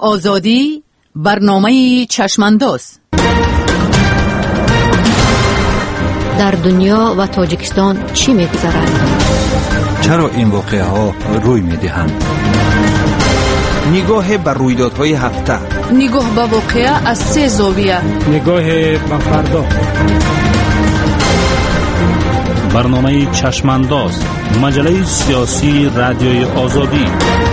آزادی، برنامه چشمانداز. در دنیا و تاجیکستان چی می‌گذرد؟ چرا این واقعه ها روی می‌دهند؟ نگاه بر رویدادهای هفته، نگاه به واقعه از 3 زاویه، نگاه به فردا. برنامه چشمانداز، مجله سیاسی رادیوی آزادی.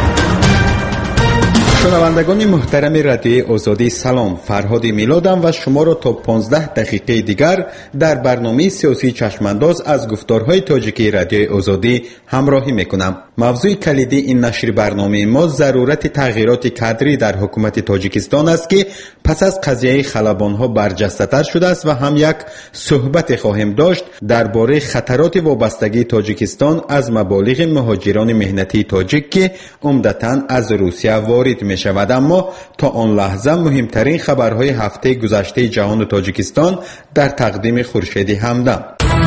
شنوندگان محترم رادیوی آزادی، سلام. فرهاد میلادم و شما را تا 15 دقیقه دیگر در برنامه سیاسی چشمانداز از گفتارهای تاجیکی رادیوی آزادی همراهی میکنم. موضوع کلیدی این نشر برنامه ما ضرورت تغییرات کادری در حکومت تاجیکستان است که پس از قضیه خلبانها برجسته‌تر شده است و هم یک صحبت خواهیم داشت درباره خطرات وابستگی تاجیکستان از مبالغ مهاجران مهنتی تاجیک که عمدتاً از روسیه وارد می شود. اما تا آن لحظه مهمترین خبرهای هفته گذشته جهان تاجیکستان در تقدیم خورشید همدم.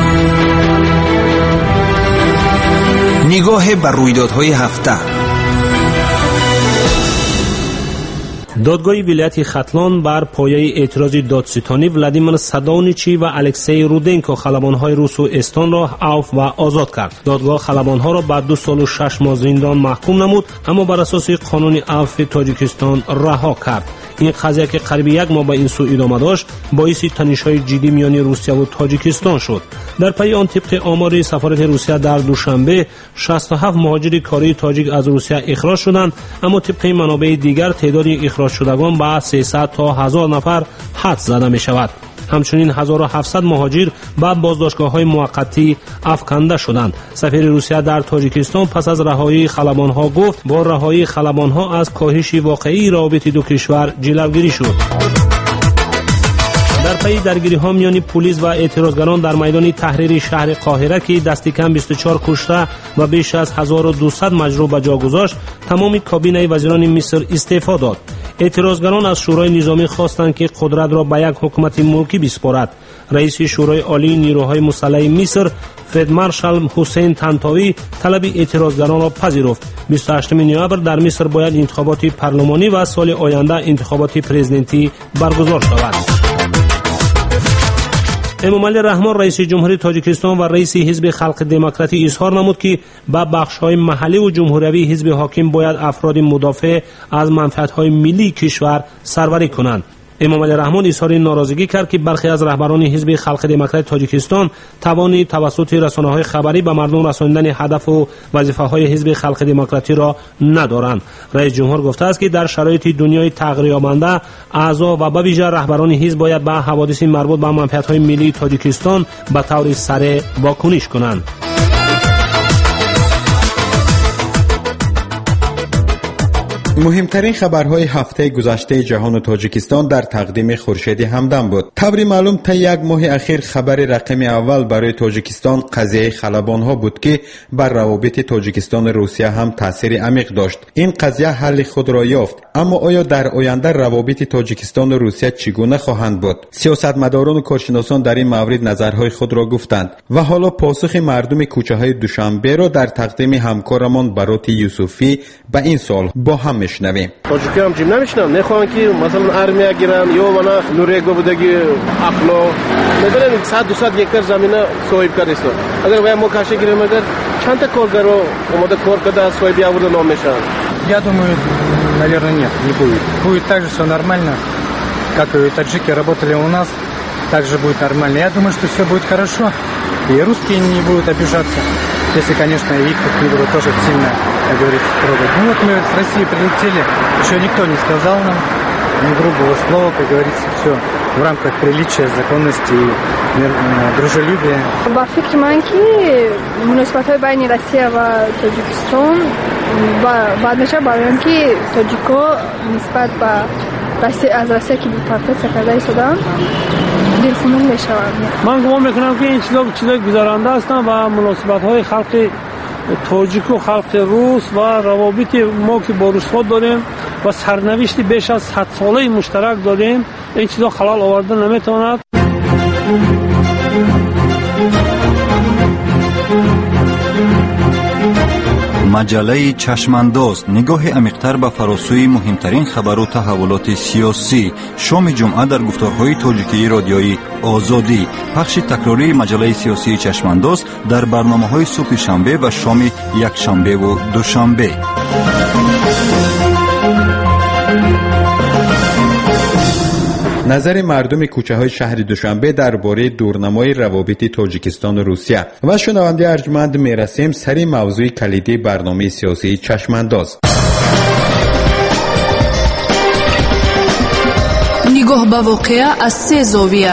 نگاه بر رویدادهای هفته. دادگاه ولایت ختلان بر پایه اعتراض دادستانی ولادیمیر سادونیچی و الکسی رودنکو خلبان‌های روس و استان را عفو و آزاد کرد. دادگاه خلبان‌ها را به 2 سال و 6 ماه زندان محکوم نمود، اما بر اساس قانون عفو تاجیکستان رها کرد. این قضیه که قریب 1 ماه به این سو ادامه داشت باعث تنش‌های جدی میان روسیه و تاجیکستان شد. در پی آن طبق آمار سفارت روسیه در دوشنبه 67 مهاجر کاری تاجیک از روسیه اخراج شدند، اما طبق منابع دیگر تعداد اخراج شدگان به 300 تا 1000 نفر حد زده می شود. همچنین 1700 مهاجر به بازداشتگاه‌های موقتی افکنده شدند. سفیر روسیه در تاجیکستان پس از رهایی خلبان‌ها گفت با رهایی خلبان‌ها از کاهش واقعی روابط دو کشور جلوگیری شد. در پی درگیری‌ها میان پلیس و اعتراضگران در میدان تحریر شهر قاهره که دست کم 24 کشته و بیش از 1200 مجروح به جا گذاشت، تمام کابینه وزیران مصر استعفا داد. اعتراضگران از شورای نظامی خواستند که قدرت را به یک حکومت ملکی بسپارد. رئیس شورای عالی نیروهای مسلح مصر فیلد مارشال حسین طنطاوی طلب اعتراضگران را پذیرفت. 28 نوامبر در مصر باید انتخابات پارلمانی و سال آینده انتخابات پرزیدنتی برگزار شود. امامعلی رحمان رئیس جمهوری تاجیکستان و رئیس حزب خلق دموکراتی اظهار نمود که به بخش‌های محلی و جمهوری حزب حاکم باید افراد مدافع از منفعت‌های ملی کشور سروری کنند. امامعلی رحمان اظهار ناراضگی کرد که برخی از رهبران حزب خلق دموکراتی تاجیکستان توانی توسط رسانه‌های خبری به مردم رساندن هدف و وظیفه‌های حزب خلق دموکراتی را ندارند. رئیس جمهور گفته است که در شرایط دنیای تغییر یابنده اعضا و به ویژه رهبران حزب باید به حوادث مربوط به منفعت‌های ملی تاجیکستان به طور سریع واکنش کنند. مهمترین خبرهای هفته گذشته جهان و تاجیکستان در تقدیم خورشید همدم بود. طبری معلوم تا 1 ماه اخیر خبر رقم اول برای تاجیکستان قضیه خلبانها بود که بر روابط تاجیکستان و روسیه هم تاثیر عمیق داشت. این قضیه حل خود را یافت، اما آیا در آینده روابط تاجیکستان و روسیه چگونه خواهند بود؟ سیاستمداران و کارشناسان در این مورد نظرهای خود را گفتند و حالا پاسخ مردم کوچه‌های دوشنبه را در تقدیم همکارمان برات یوسفی به این سوال با هم میشنویم. تاجیکی هم جیم نمیشنم، نخواهن که مثلا ارمیا گیرن یا ونا نوریگو بودگی اخلو میبینن 100-200 گکتر زمینه صاحب کرده است. اگر وای مکاشه گیرن اگر چند تا کارگرو اومده کار کرده صاحب آورده نام میشن. Я думаю, наверное, нет, не будет. Будет так же все нормально, как и таджики работали у нас, так же будет нормально. Я думаю, что все будет хорошо, и русские не будут обижаться, если, конечно, их не будут тоже сильно, как говорится, трогать. Ну вот мы с России прилетели, еще никто не сказал нам ни грубого слова, как говорится, все в рамках приличия, законности и дружелюбия. با فکر من که مناسبت‌های بین روسیه و تاجیکستان بعد میشه برای که تاجیک‌ها نسبت به از روسیه که بی‌طرفه سفرده ایستادن دلخنک میشوند. من گمان میکنم که این چیزا گذرانده هستند و مناسبت‌های خلق تاجیک و خلق روس و روابط ما که با روس‌ها داریم و سرنوشت بیش از 100 ساله مشترک داریم، این چیزا خلال آورده نمیتواند. مجله چشمانداز، نگاه عمیق‌تر به فراسوی مهمترین خبر و تحولات سیاسی. شام جمعه در گفتارهای تاجیکی رادیویی آزادی. پخش تکراری مجله سیاسی چشمانداز در برنامه‌های صبح شنبه و شام یکشنبه و دوشنبه. نظر مردم کوچه های شهر دوشنبه درباره دورنمای روابط تاجیکستان و روسیه. و شنونده ارجمند میرسیم سری موضوع کلیدی برنامه سیاسی چشمانداز. نگاه به واقعه از 3 زاویه.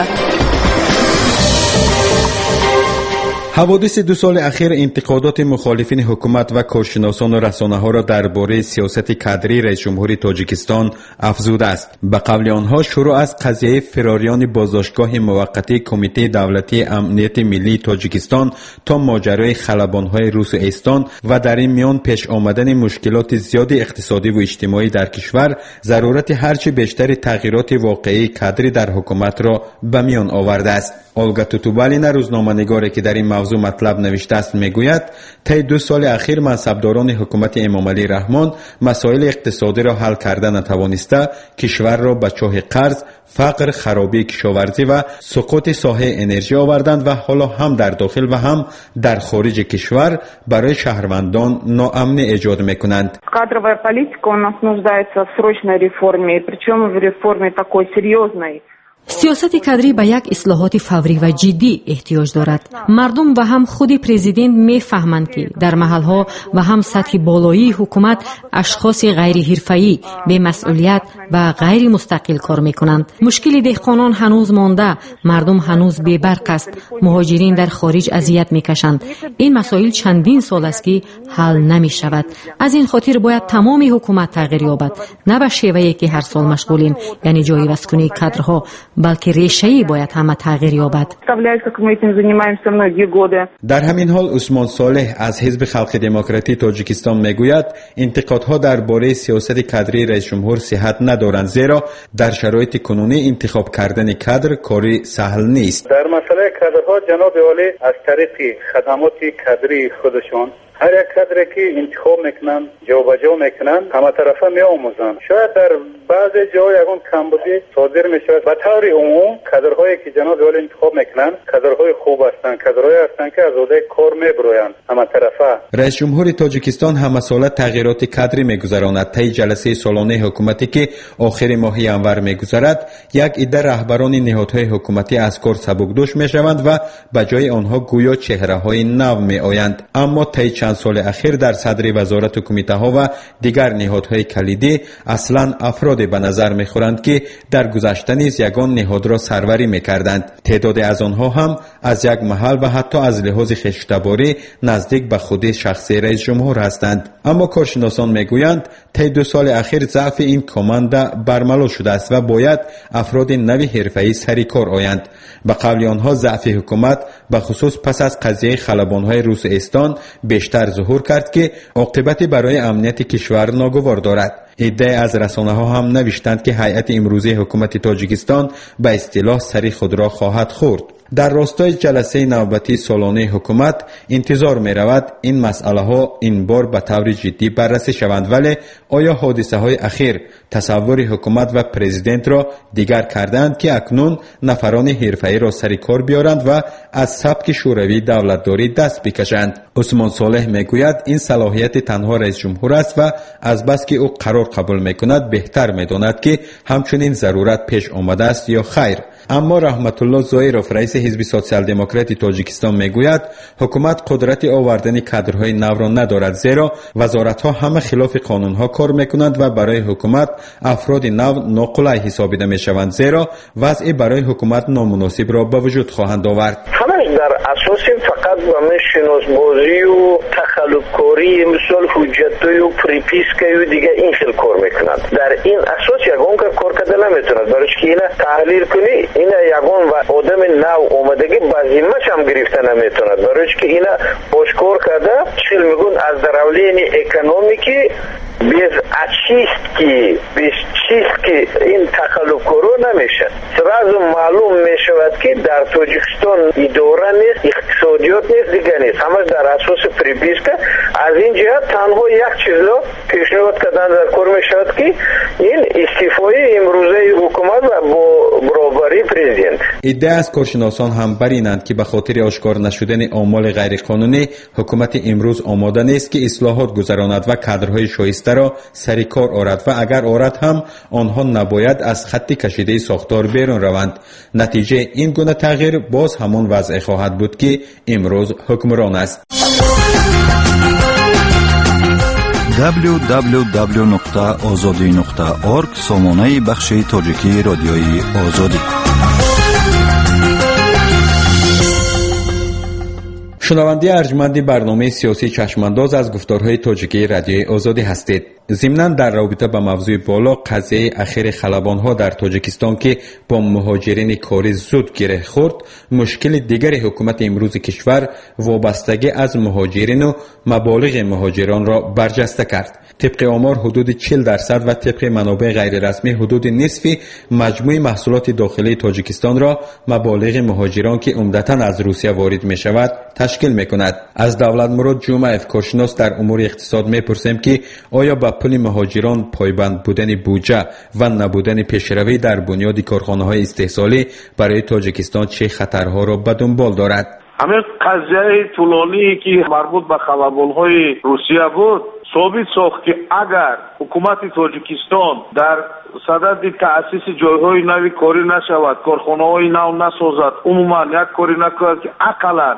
حوادث 2 سال اخیر انتقادات مخالفین حکومت و کارشناسان و رسانه‌ها را درباره سیاست کادری رئیس جمهوری تاجیکستان افزوده است. به قول آنها شروع از قضیه فراریان بازداشتگاه موقتی کمیته دولتی امنیت ملی تاجیکستان تا ماجرای خلبان‌های روس و استان و در این میان پیش آمدن مشکلات زیاد اقتصادی و اجتماعی در کشور، ضرورت هرچه بیشتر تغییرات واقعی کادری در حکومت را به میان آورده است. اولگا توتوبالین روزنامه‌نگاری که در این موضوع مطلب نوشته است میگوید طی 2 سال اخیر منصبداران حکومت امام علی رحمان مسائل اقتصادی را حل کرده نتوانسته کشور را به چاه قرض، فقر، خرابی کشاورزی و سقوط ساحه انرژی آوردند و حالا هم در داخل و هم در خارج کشور برای شهروندان ناامنی ایجاد میکنند. Кадровая политика у нас нуждается в срочной реформе, причем в реформе такой серьезной. سیاست کادری به یک اصلاحات فوری و جدی احتیاج دارد. مردم و هم خود پرزیدنت میفهمند که در محلها و هم سطح بالایی حکومت اشخاص غیر حرفه‌ای، بی مسئولیت و غیر مستقل کار میکنند. مشکل دهقانان هنوز مانده، مردم هنوز بی برق است، مهاجرین در خارج اذیت میکشند. این مسائل چندین سال است که حل نمی شود. از این خاطر باید تمام حکومت تغییر یابد، نه به شیوهی که هر سال مشغولیم، یعنی جایگزین کنی کادرها، بلکه ریشه‌ای باید همه تغییر یابد. در همین حال عثمان صالح از حزب خلق دموکراتی تاجیکستان میگوید انتقادها درباره سیاست کادری رئیس جمهور صحت ندارند، زیرا در شرایط کنونی انتخاب کردن کادر کاری سهل نیست. در مسئله کادرها جناب عالی از طریق خدمات کادری خودشان هر یک کادری که انتخاب میکنن جابجا میکنن همه طرفه میآموزن. شاید در بعض جای یگان کمبودی صادر میشود. به طور عموم کادرهایی که جناب عالی انتخاب میکنن کادرهای خوب هستند، کادرهایی هستند که از عهده کار میبرویند همه طرفه. رئیس جمهور تاجیکستان همه ساله تغییرات کادری میگذراند. طی جلسه سالانه حکومتی که آخر ماه انور میگذرد، یک عده رهبران نهادهای حکومتی از کار سبکدوش میشوند و به جای آنها گویا چهره‌های نو میآیند. اما طی چند سال اخیر در صدر وزارت و کمیته ها و دیگر نهادهای کلیدی اصلا افرادی به نظر میخورند که در گذشته نیز یگان نهاد را سروری میکردند. تعداد از آنها هم از یک محل و حتی از لحاظ خشتباری نزدیک به خود شخصی رئیس جمهور هستند. اما کارشناسان میگویند طی 2 سال اخیر ضعف این کمانده برملا شده است و باید افراد نوی حرفه‌ای سر کار آیند. به قول آنها ضعف حکومت به خصوص پس از قضیه خلبان‌های روس استان بیشتر ظهور کرد که عاقبتی برای امنیت کشور ناگوار دارد. عده از رسانه‌ها هم نوشتند که هیئت امروزی حکومت تاجیکستان به اصطلاح سری خود را خواهد خورد. در راستای جلسه نوبتی سالانه حکومت انتظار می رود این مسئله ها این بار به طور جدی بررسی شوند، ولی آیا حادثه های اخیر تصور حکومت و پرزیدنت را دیگر کردند که اکنون نفران حرفه‌ای را سر کار بیارند و از سبک شوروی دولتداری دست بکشند؟ عثمان صالح میگوید این صلاحیت تنها رئیس جمهور است و از بس که او قرار قبول میکند بهتر میداند که همچنین ضرورت پیش آمده است یا خیر. اما رحمت الله زایروف رئیس حزب سوسیال دموکراتی تاجیکستان میگوید حکومت قدرت آوردن کادرهای نو را ندارد، زیرا وزارت‌ها همه خلاف قانون‌ها کار میکنند و برای حکومت افراد نو ناقلای حسابیده میشوند، زیرا وضع برای حکومت نامناسب را به وجود خواهند آورد. همش در اساس فقط و شناسبازی و تخلفکاری مثل حجتی و پریپیسکی و دیگه این خیل کار میکنند. در این اساس یگان کار کرده نمیتوند، برای که اینا تحلیل کنی اینا یگان و آدم نو اومدگی بازیمش هم گرفته نمیتوند، برای که اینا آشکار کرده چیل میگن از درولین اکونومیکی без очистки, без чистки این تخلفکارو نمیشه. سراز معلوم میشود که در تاجیکستان اداره نیست، اقتصادیات نیست، دیگه نیست. همش در اساس پریپیسکه. از این جهت تنها یک چیز را پیشنهاد کردن در کار میشود که این استعفای امروزه حکومت و با برابری پرزیدنت. ایده از کارشناسان هم برینند که به خاطر آشکار نشدن اعمال غیرقانونی حکومت امروز آماده نیست که اصلاحات گذراند و کادرهای شایسته را سر کار آورد و اگر آورد هم آنها نباید از خط کشیده ساختار بیرون روند. نتیجه این گونه تغییر باز همان وضع خواهد بود که امروز حکمران است. www.azadi.org سامانه بخش تاجیکی رادیوی آزادی. شنونده ارجمند برنامه سیاسی چشمانداز از گفتارهای تاجیکی رادیوی آزادی هستید. ضمناً در رابطه با موضوع بالا قضیه اخیر خلبان‌ها در تاجیکستان که با مهاجرین کاری زود گره خورد، مشکل دیگر حکومت امروز کشور وابستگی از مهاجرین و مبالغ مهاجران را برجسته کرد. طبق آمار حدود 40% و طبق منابع غیر رسمی حدود نصف مجموع محصولات داخلی تاجیکستان را مبالغ مهاجران که عمدتاً از روسیه وارد می شود تشکیل می کند. از دولتمراد جمعیف کارشناس در امور اقتصاد می پرسیم که آیا با پول مهاجران پایبند بودن بودجه و نبودن پیشروی در بنیاد کارخانه‌های استحصالی برای تاجیکستان چه خطرها را به دنبال دارد؟ همین قضیه طولانی که مربوط به خلبان‌های روسیه بود ثابت ساخت که اگر حکومت تاجیکستان در صدد تأسیس جایهای نوی کاری نشود، کارخانه‌های نو نسازد، عموما یک کاری نکند که اقلاً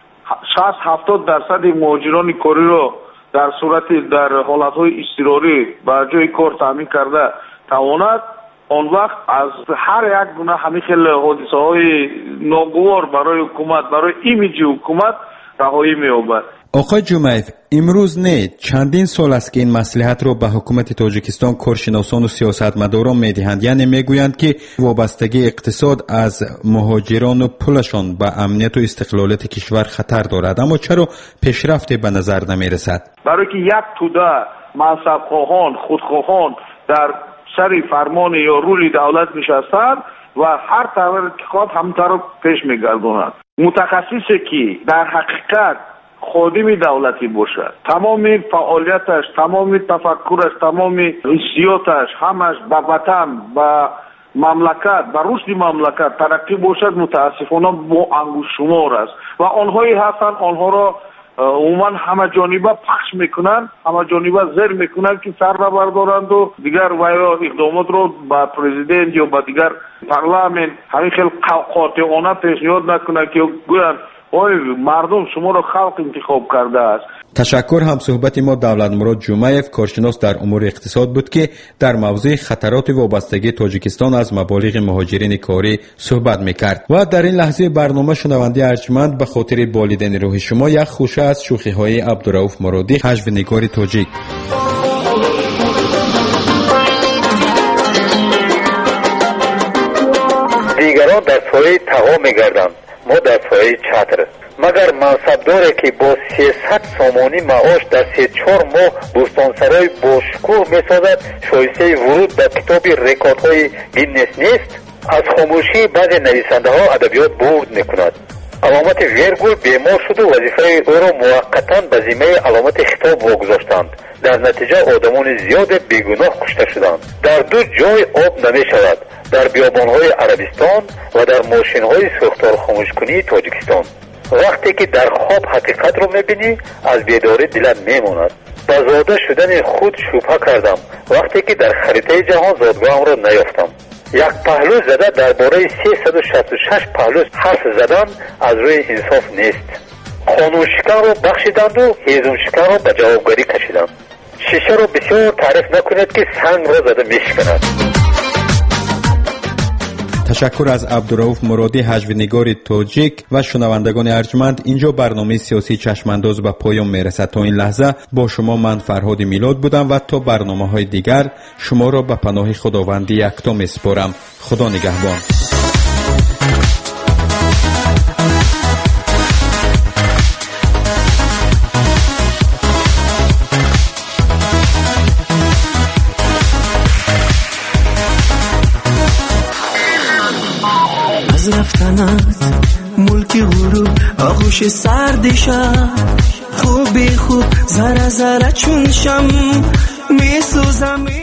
60-70% مهاجران کاری را در صورت در حالتهای اضطراری به جای کار تامین کرده تواند، آن وقت از هر یک گونه همین خیلی حادثه های ناگوار برای حکومت، برای ایمیج حکومت رهایی می‌یابد. آقای جمعیف، امروز نه چندین سال است که این مصلحت را به حکومت تاجیکستان کارشناسان و سیاستمداران می‌دهند، یعنی میگویند که وابستگی اقتصاد از مهاجران و پولشان به امنیت و استقلالیت کشور خطر دارد، اما چرا پیشرفتی به نظر نمی‌رسد؟ برای که یک توده منصب‌خواهان، خودخواهان در سر فرمان یا رولی دولت نشستند و هر طرف که خواهد همون طرف پیش می‌گرداند. متخصصی که در حقیقت خادم دولتی باشد، تمام فعالیتش، تمام تفکرش، تمام حسیاتش همش به وطن، به مملکت، به رشد مملکت ترقی باشد، متاسفانه با انگشت شمار است و آنهایی هستند آنها را عموما همه جانبه پخش میکنند، همه جانبه زیر میکنند که سر را بردارند و دیگر ویا اقدامات رو با پرزیدنت یا با دیگر پارلمان همین خیلی قاطعانه پیشنهاد نکنند که گویند اوه مردم شما را خلق انتخاب کرده است. تشکر. هم صحبت ما دولتمراد جمعیف کارشناس در امور اقتصاد بود که در موضوع خطرات وابستگی تاجیکستان از مبالغ مهاجرین کاری صحبت میکرد. و در این لحظه برنامه شنونده ارجمند به خاطر بالیدن روح شما یک خوشه از شوخی های عبدالرؤوف مرادی، حجوینگار تاجیک. دیگران در سایه تقا میگردند، ما در سایه چتر. مگر منصبداره که با 300 سامانی معاش در 3-4 ماه بوستانسرای با شکوه میسازد شایسته ورود به کتاب رکوردهای گینس نیست؟ از خاموشی بعضی نویسنده ها ادبیات برد میکند. علامت ویرگول بیمار شد و وظیفه او را موقتا به ذمه علامت خطاب واگذاشتند. در نتیجه آدمان زیاد بیگناه کشته شدند. در دو جای آب نمی شود، در بیابانهای عربستان و در ماشینهای سوختار خاموشکنی تاجیکستان. وقتی که در خواب حقیقت رو میبینی از بیداری دلت میماند. با زاده شدن خود شبهه کردم وقتی که در خریطه جهان زادگاهم را نیافتم. یک پهلو زده درباره 366 پهلو حرف زدن از روی انصاف نیست. قانون شکن را بخشیدند و هیزم شکن را به جوابگری کشیدند. شیشه را بسیار تعریف نکنید که سنگ را زده میشکند. تشکر از عبدالرؤوف مرادی، حجوینگار تاجیک و شنوندگان ارجمند. اینجا برنامه سیاسی چشمانداز به پایان میرسد. تا این لحظه با شما من فرهاد میلاد بودم و تا برنامه‌های دیگر شما را به پناه خداوند یکتا میسپارم. خدا نگهبان. از رفتنت ملک غروب آغوش سردشم خوب ذره ذره چون شم میسوزم